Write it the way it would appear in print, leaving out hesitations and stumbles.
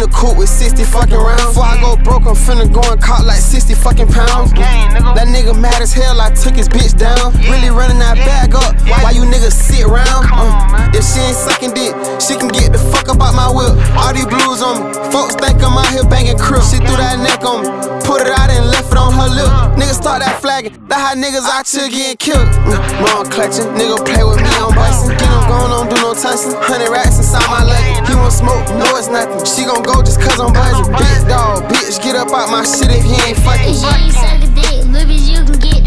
the coupe with 60 fucking rounds. Before I go broke, I'm finna go and caught like 60 fucking pounds. That nigga mad as hell, I took his bitch down. Really running that bag up, why you niggas sit around? If she ain't sucking dick, she can get the fuck up out my whip. All these blues on me, folks think I'm out here banging crib. She threw that neck on me, put it out and left it on her lip. Niggas start that flagging, that how niggas out here getting killed. Wrong clutching, nigga play with me on bison. Get him going, don't do no touching. 100 racks inside my luggage. He won't smoke, no it's nothing. She gon' go just cause I'm buzzing. Big dog, bitch, get up out my shit if he ain't fucking. Suck a dick, little bitch, you can get